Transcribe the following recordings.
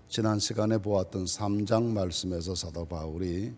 지난 시간에 보았던 3장 말씀에서 사도 바울이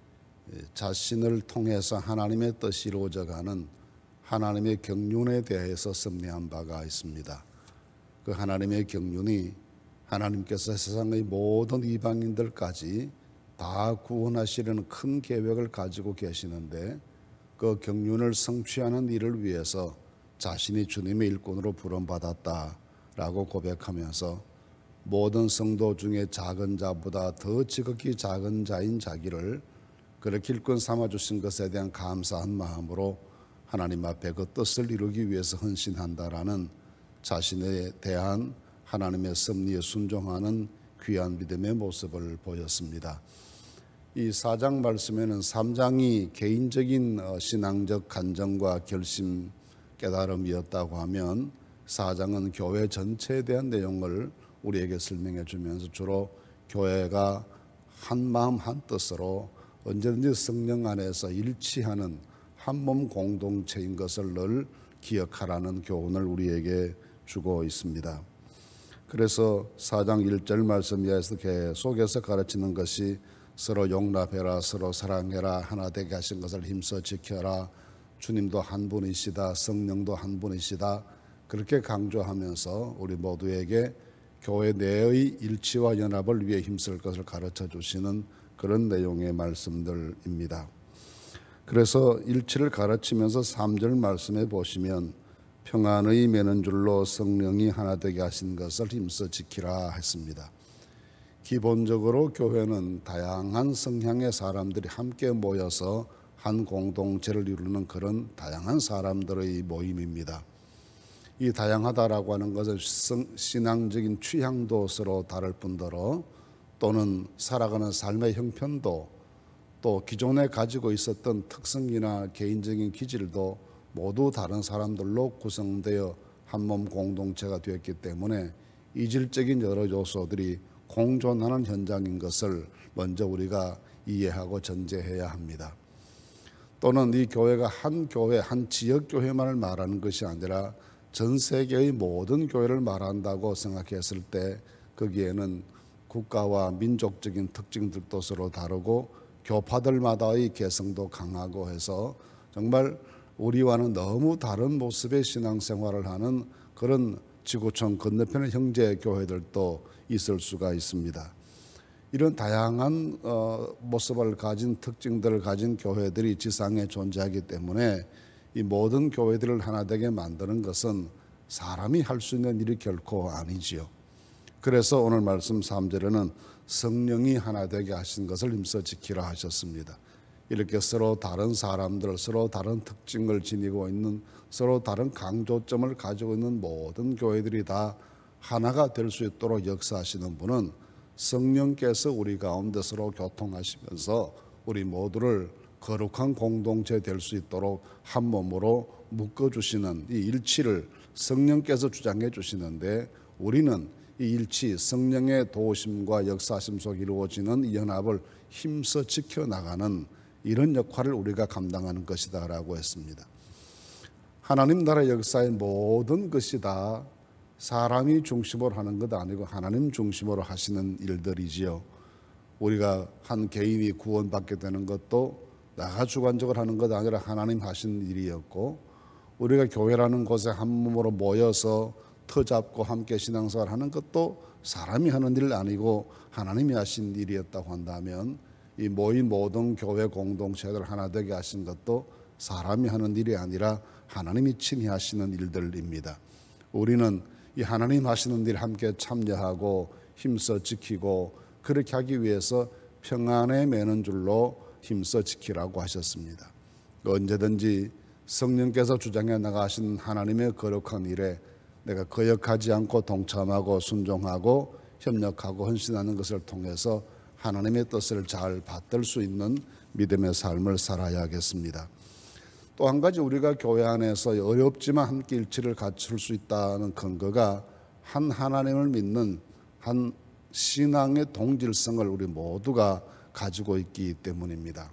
자신을 통해서 하나님의 뜻이 이루어져가는 하나님의 경륜에 대해서 섭리한 바가 있습니다. 그 하나님의 경륜이 하나님께서 세상의 모든 이방인들까지 다 구원하시려는 큰 계획을 가지고 계시는데, 그 경륜을 성취하는 일을 위해서 자신이 주님의 일꾼으로 부름받았다라고 고백하면서 모든 성도 중에 작은 자보다 더 지극히 작은 자인 자기를 그렇게 일꾼 삼아주신 것에 대한 감사한 마음으로 하나님 앞에 그 뜻을 이루기 위해서 헌신한다라는 자신에 대한 하나님의 섭리에 순종하는 귀한 믿음의 모습을 보였습니다. 이 4장 말씀에는 3장이 개인적인 신앙적 간정과 결심, 깨달음이었다고 하면 4장은 교회 전체에 대한 내용을 우리에게 설명해 주면서 주로 교회가 한 마음 한 뜻으로 언제든지 성령 안에서 일치하는 한 몸 공동체인 것을 늘 기억하라는 교훈을 우리에게 주고 있습니다. 그래서 4장 1절 말씀 이하에서 계속해서 가르치는 것이 서로 용납해라, 서로 사랑해라, 하나 되게 하신 것을 힘써 지켜라, 주님도 한 분이시다, 성령도 한 분이시다, 그렇게 강조하면서 우리 모두에게 교회 내의 일치와 연합을 위해 힘쓸 것을 가르쳐 주시는 그런 내용의 말씀들입니다. 그래서 일치를 가르치면서 3절 말씀에 보시면 평안의 매는 줄로 성령이 하나 되게 하신 것을 힘써 지키라 했습니다. 기본적으로 교회는 다양한 성향의 사람들이 함께 모여서 한 공동체를 이루는 그런 다양한 사람들의 모임입니다. 이 다양하다라고 하는 것은 신앙적인 취향도 서로 다를 뿐더러 또는 살아가는 삶의 형편도 또 기존에 가지고 있었던 특성이나 개인적인 기질도 모두 다른 사람들로 구성되어 한몸 공동체가 되었기 때문에 이질적인 여러 요소들이 공존하는 현장인 것을 먼저 우리가 이해하고 전제해야 합니다. 또는 이 교회가 한 교회, 한 지역 교회만을 말하는 것이 아니라 전 세계의 모든 교회를 말한다고 생각했을 때 거기에는 국가와 민족적인 특징들도 서로 다르고 교파들마다의 개성도 강하고 해서 정말 우리와는 너무 다른 모습의 신앙생활을 하는 그런 지구촌 건너편의 형제 교회들도 있을 수가 있습니다. 이런 다양한 모습을 가진 특징들을 가진 교회들이 지상에 존재하기 때문에 이 모든 교회들을 하나 되게 만드는 것은 사람이 할 수 있는 일이 결코 아니지요. 그래서 오늘 말씀 3절에는 성령이 하나 되게 하신 것을 힘써 지키라 하셨습니다. 이렇게 서로 다른 사람들, 서로 다른 특징을 지니고 있는, 서로 다른 강조점을 가지고 있는 모든 교회들이 다 하나가 될 수 있도록 역사하시는 분은 성령께서 우리 가운데 서로 교통하시면서 우리 모두를 거룩한 공동체 될 수 있도록 한 몸으로 묶어주시는 이 일치를 성령께서 주장해 주시는데, 우리는 이 일치, 성령의 도우심과 역사심 속에 이루어지는 이 연합을 힘써 지켜나가는 이런 역할을 우리가 감당하는 것이다 라고 했습니다. 하나님 나라 역사의 모든 것이 다 사람이 중심으로 하는 것 아니고 하나님 중심으로 하시는 일들이지요. 우리가 한 개인이 구원받게 되는 것도 나가 주관적으로 하는 것 아니라 하나님 하신 일이었고, 우리가 교회라는 곳에 한 몸으로 모여서 터잡고 함께 신앙생활 하는 것도 사람이 하는 일 아니고 하나님이 하신 일이었다고 한다면, 이 모인 모든 교회 공동체들 하나 되게 하신 것도 사람이 하는 일이 아니라 하나님이 친히 하시는 일들입니다. 우리는 이 하나님 하시는 일 함께 참여하고 힘써 지키고 그렇게 하기 위해서 평안에 매는 줄로 힘써 지키라고 하셨습니다. 언제든지 성령께서 주장해 나가신 하나님의 거룩한 일에 내가 거역하지 않고 동참하고 순종하고 협력하고 헌신하는 것을 통해서 하나님의 뜻을 잘 받들 수 있는 믿음의 삶을 살아야겠습니다. 또 한 가지 우리가 교회 안에서 어렵지만 함께 일치를 갖출 수 있다는 근거가 한 하나님을 믿는 한 신앙의 동질성을 우리 모두가 가지고 있기 때문입니다.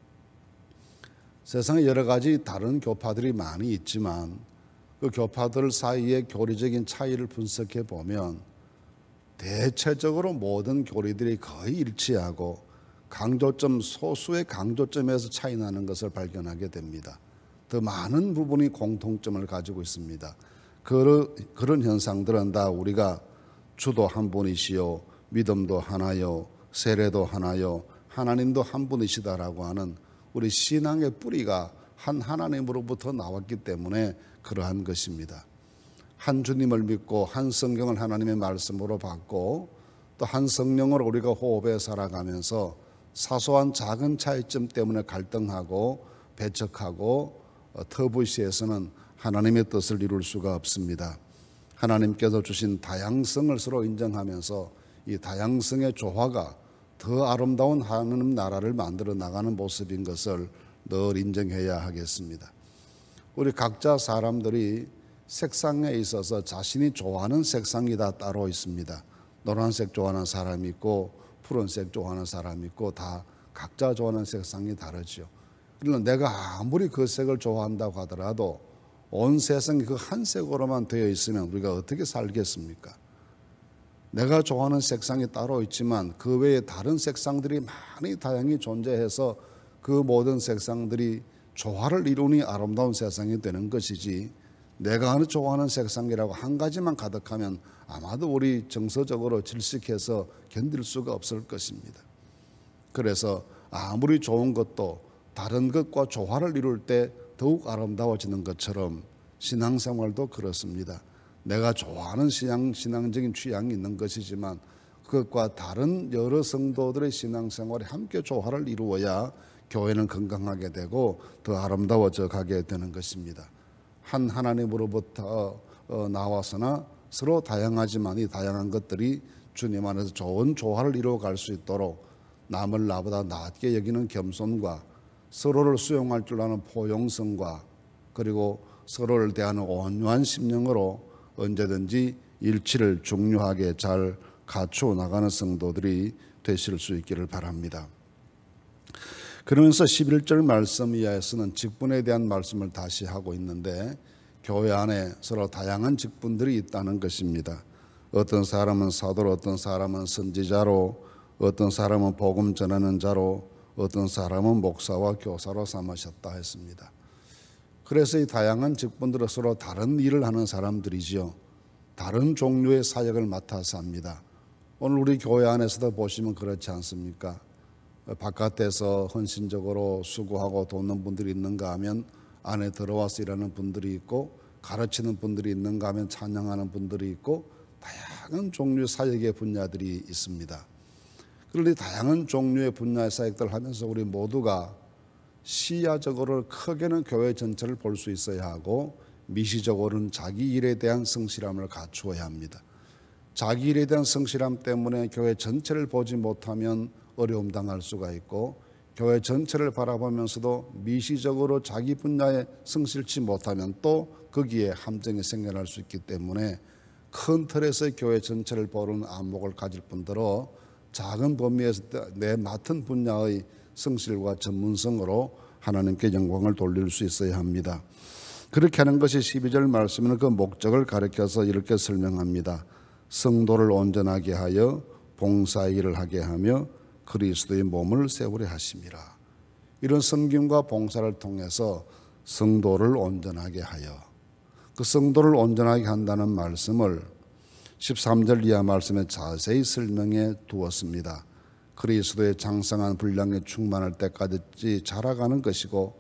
세상에 여러 가지 다른 교파들이 많이 있지만 그 교파들 사이의 교리적인 차이를 분석해 보면 대체적으로 모든 교리들이 거의 일치하고 강조점, 소수의 강조점에서 차이 나는 것을 발견하게 됩니다. 더 많은 부분이 공통점을 가지고 있습니다. 그런 현상들은 다 우리가 주도 한 분이시요, 믿음도 하나요, 세례도 하나요, 하나님도 한 분이시다라고 하는 우리 신앙의 뿌리가 한 하나님으로부터 나왔기 때문에 그러한 것입니다. 한 주님을 믿고 한 성경을 하나님의 말씀으로 받고 또 한 성령으로 우리가 호흡해 살아가면서 사소한 작은 차이점 때문에 갈등하고 배척하고 터부시해서는 하나님의 뜻을 이룰 수가 없습니다. 하나님께서 주신 다양성을 서로 인정하면서 이 다양성의 조화가 더 아름다운 하나님 나라를 만들어 나가는 모습인 것을 늘 인정해야 하겠습니다. 우리 각자 사람들이 색상에 있어서 자신이 좋아하는 색상이 다 따로 있습니다. 노란색 좋아하는 사람이 있고 푸른색 좋아하는 사람이 있고 다 각자 좋아하는 색상이 다르죠. 그러나 내가 아무리 그 색을 좋아한다고 하더라도 온 세상이 그 한 색으로만 되어 있으면 우리가 어떻게 살겠습니까? 내가 좋아하는 색상이 따로 있지만 그 외에 다른 색상들이 많이 다양히 존재해서 그 모든 색상들이 조화를 이루니 아름다운 세상이 되는 것이지, 내가 좋아하는 색상이라고 한 가지만 가득하면 아마도 우리 정서적으로 질식해서 견딜 수가 없을 것입니다. 그래서 아무리 좋은 것도 다른 것과 조화를 이룰 때 더욱 아름다워지는 것처럼 신앙생활도 그렇습니다. 내가 좋아하는 신앙적인 취향이 있는 것이지만 그것과 다른 여러 성도들의 신앙생활이 함께 조화를 이루어야 교회는 건강하게 되고 더 아름다워져 가게 되는 것입니다. 한 하나님으로부터 나와서나 서로 다양하지만 이 다양한 것들이 주님 안에서 좋은 조화를 이루어갈 수 있도록 남을 나보다 낮게 여기는 겸손과 서로를 수용할 줄 아는 포용성과 그리고 서로를 대하는 온유한 심령으로 언제든지 일치를 중요하게 잘 갖추어 나가는 성도들이 되실 수 있기를 바랍니다. 그러면서 11절 말씀 이하에서는 직분에 대한 말씀을 다시 하고 있는데, 교회 안에 서로 다양한 직분들이 있다는 것입니다. 어떤 사람은 사도로, 어떤 사람은 선지자로, 어떤 사람은 복음 전하는 자로, 어떤 사람은 목사와 교사로 삼으셨다 했습니다. 그래서 이 다양한 직분들은 서로 다른 일을 하는 사람들이지요. 다른 종류의 사역을 맡아서 합니다. 오늘 우리 교회 안에서도 보시면 그렇지 않습니까? 바깥에서 헌신적으로 수고하고 돕는 분들이 있는가 하면 안에 들어와서 일하는 분들이 있고, 가르치는 분들이 있는가 하면 찬양하는 분들이 있고, 다양한 종류의 사역의 분야들이 있습니다. 그런데 다양한 종류의 분야의 사역들을 하면서 우리 모두가 시야적으로 크게는 교회 전체를 볼 수 있어야 하고, 미시적으로는 자기 일에 대한 성실함을 갖추어야 합니다. 자기 일에 대한 성실함 때문에 교회 전체를 보지 못하면 어려움 당할 수가 있고, 교회 전체를 바라보면서도 미시적으로 자기 분야에 성실치 못하면 또 거기에 함정이 생겨날 수 있기 때문에 큰 틀에서 교회 전체를 보는 안목을 가질 뿐더러 작은 범위에서 내 맡은 분야의 성실과 전문성으로 하나님께 영광을 돌릴 수 있어야 합니다. 그렇게 하는 것이 12절 말씀에는 그 목적을 가리켜서 이렇게 설명합니다. 성도를 온전하게 하여 봉사의 일을 하게 하며 그리스도의 몸을 세우려 하심이라. 이런 섬김과 봉사를 통해서 성도를 온전하게 하여, 그 성도를 온전하게 한다는 말씀을 13절 이하 말씀에 자세히 설명해 두었습니다. 그리스도의 장성한 분량에 충만할 때까지 자라가는 것이고,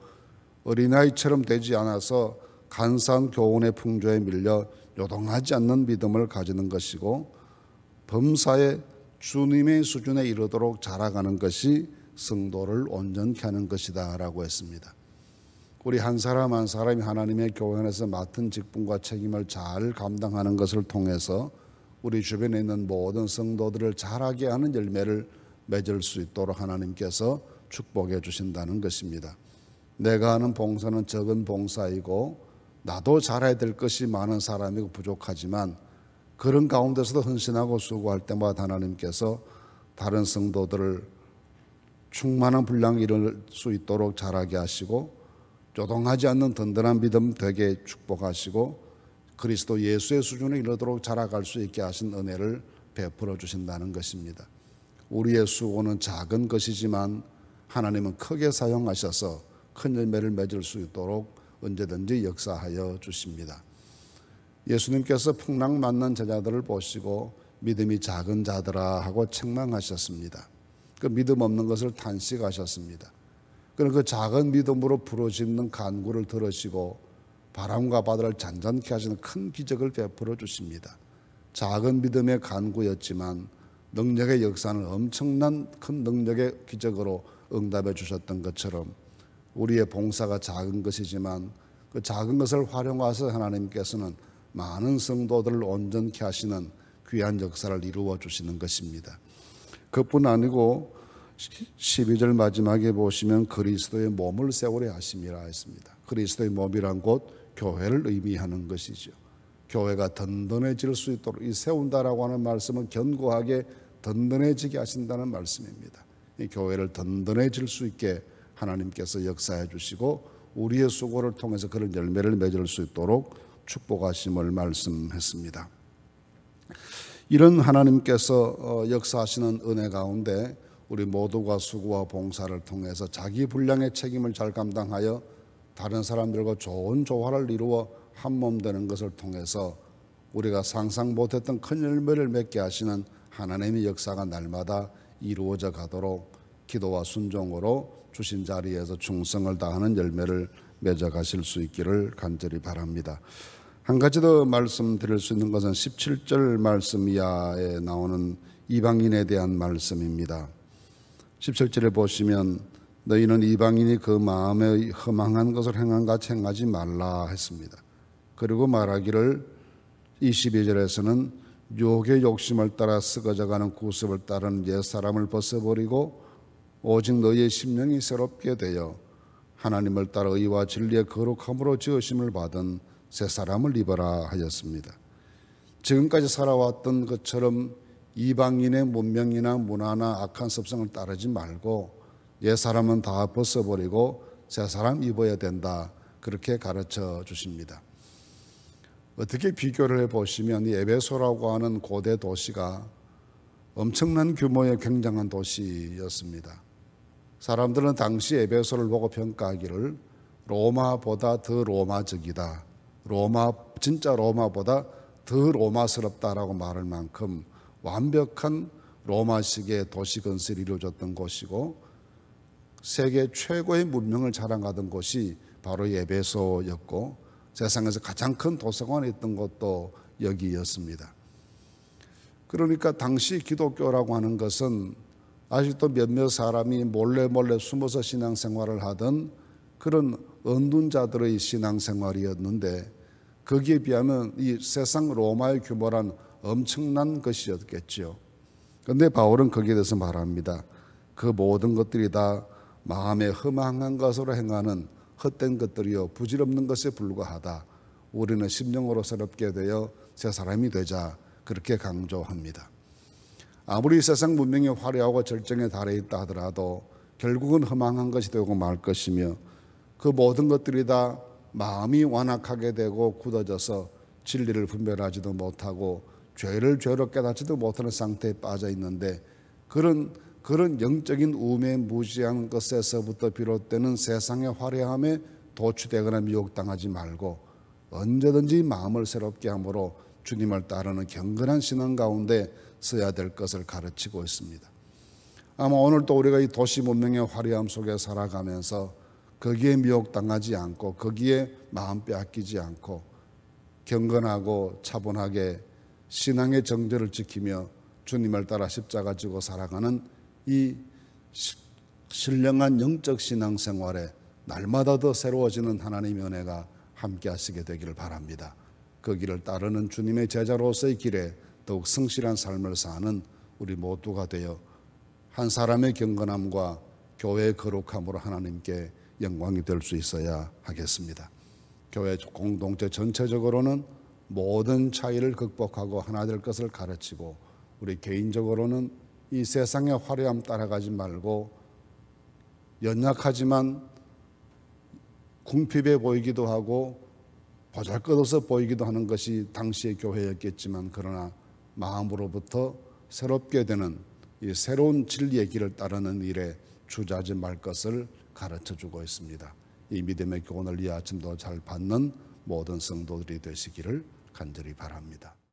어린아이처럼 되지 않아서 간사한 교훈의 풍조에 밀려 요동하지 않는 믿음을 가지는 것이고, 범사에 주님의 수준에 이르도록 자라가는 것이 성도를 온전케 하는 것이다 라고 했습니다. 우리 한 사람 한 사람이 하나님의 교회 안에서 맡은 직분과 책임을 잘 감당하는 것을 통해서 우리 주변에 있는 모든 성도들을 자라게 하는 열매를 맺을 수 있도록 하나님께서 축복해 주신다는 것입니다. 내가 하는 봉사는 적은 봉사이고 나도 잘해야 될 것이 많은 사람이고 부족하지만, 그런 가운데서도 헌신하고 수고할 때마다 하나님께서 다른 성도들을 충만한 분량이 이룰 수 있도록 자라게 하시고, 조동하지 않는 든든한 믿음 되게 축복하시고, 그리스도 예수의 수준에 이르도록 자라갈 수 있게 하신 은혜를 베풀어 주신다는 것입니다. 우리의 수고는 작은 것이지만 하나님은 크게 사용하셔서 큰 열매를 맺을 수 있도록 언제든지 역사하여 주십니다. 예수님께서 풍랑맞는 제자들을 보시고 믿음이 작은 자들아 하고 책망하셨습니다. 그 믿음 없는 것을 탄식하셨습니다. 그럼 그 작은 믿음으로 부르짖는 간구를 들으시고 바람과 바다를 잔잔케 하시는 큰 기적을 베풀어 주십니다. 작은 믿음의 간구였지만 능력의 역사는 엄청난 큰 능력의 기적으로 응답해 주셨던 것처럼 우리의 봉사가 작은 것이지만 그 작은 것을 활용해서 하나님께서는 많은 성도들을 온전케 하시는 귀한 역사를 이루어 주시는 것입니다. 그뿐 아니고 12절 마지막에 보시면 그리스도의 몸을 세우려 하심이라 했습니다. 그리스도의 몸이란 곧 교회를 의미하는 것이죠. 교회가 든든해질 수 있도록 이 세운다라고 하는 말씀은 견고하게 든든해지게 하신다는 말씀입니다. 이 교회를 든든해질 수 있게 하나님께서 역사해 주시고 우리의 수고를 통해서 그런 열매를 맺을 수 있도록 축복하심을 말씀했습니다. 이런 하나님께서 역사하시는 은혜 가운데 우리 모두가 수고와 봉사를 통해서 자기 분량의 책임을 잘 감당하여 다른 사람들과 좋은 조화를 이루어 한몸 되는 것을 통해서 우리가 상상 못했던 큰 열매를 맺게 하시는 하나님의 역사가 날마다 이루어져 가도록 기도와 순종으로 주신 자리에서 충성을 다하는 열매를 맺어가실 수 있기를 간절히 바랍니다. 한 가지 더 말씀드릴 수 있는 것은 17절 말씀 이하에 나오는 이방인에 대한 말씀입니다. 17절에 보시면 너희는 이방인이 그 마음에 허망한 것을 행한 같이 행하지 말라 했습니다. 그리고 말하기를 22절에서는 유혹의 욕심을 따라 썩어져가는 구습을 따르는 옛사람을 벗어버리고 오직 너희의 심령이 새롭게 되어 하나님을 따라 의와 진리의 거룩함으로 지으심을 받은 새 사람을 입어라 하였습니다. 지금까지 살아왔던 것처럼 이방인의 문명이나 문화나 악한 습성을 따르지 말고 옛 사람은 다 벗어버리고 새 사람 입어야 된다, 그렇게 가르쳐 주십니다. 어떻게 비교를 해보시면 이 에베소라고 하는 고대 도시가 엄청난 규모의 굉장한 도시였습니다. 사람들은 당시 에베소를 보고 평가하기를 로마보다 더 로마적이다, 진짜 로마보다 더 로마스럽다라고 말할 만큼 완벽한 로마식의 도시 건설이 이루어졌던 곳이고 세계 최고의 문명을 자랑하던 곳이 바로 에베소였고 세상에서 가장 큰 도서관이 있던 곳도 여기였습니다. 그러니까 당시 기독교라고 하는 것은 아직도 몇몇 사람이 몰래 숨어서 신앙생활을 하던 그런 언둔자들의 신앙생활이었는데 거기에 비하면 이 세상 로마의 규모란 엄청난 것이었겠죠. 그런데 바울은 거기에 대해서 말합니다. 그 모든 것들이 다 마음에 허망한 것으로 행하는 헛된 것들이요 부질없는 것에 불과하다. 우리는 심령으로 새롭게 되어 새 사람이 되자, 그렇게 강조합니다. 아무리 세상 문명이 화려하고 절정에 달해 있다 하더라도 결국은 허망한 것이 되고 말 것이며 그 모든 것들이 다 마음이 완악하게 되고 굳어져서 진리를 분별하지도 못하고 죄를 죄로 깨닫지도 못하는 상태에 빠져 있는데 그런 영적인 우매 무지한 것에서부터 비롯되는 세상의 화려함에 도취되거나 미혹당하지 말고 언제든지 마음을 새롭게 함으로 주님을 따르는 경건한 신앙 가운데 써야 될 것을 가르치고 있습니다. 아마 오늘도 우리가 이 도시 문명의 화려함 속에 살아가면서 거기에 미혹당하지 않고 거기에 마음 빼앗기지 않고 경건하고 차분하게 신앙의 정절을 지키며 주님을 따라 십자가 지고 살아가는 이 신령한 영적 신앙생활에 날마다 더 새로워지는 하나님의 은혜가 함께 하시게 되기를 바랍니다. 그 길을 따르는 주님의 제자로서의 길에 더욱 성실한 삶을 사는 우리 모두가 되어 한 사람의 경건함과 교회의 거룩함으로 하나님께 영광이 될 수 있어야 하겠습니다. 교회 공동체 전체적으로는 모든 차이를 극복하고 하나 될 것을 가르치고 우리 개인적으로는 이 세상의 화려함 따라가지 말고 연약하지만 궁핍해 보이기도 하고 보잘것없어 보이기도 하는 것이 당시의 교회였겠지만 그러나 마음으로부터 새롭게 되는 이 새로운 진리의 길을 따르는 일에 주저하지 말 것을 가르쳐주고 있습니다. 이 믿음의 교훈을 이 아침도 잘 받는 모든 성도들이 되시기를 간절히 바랍니다.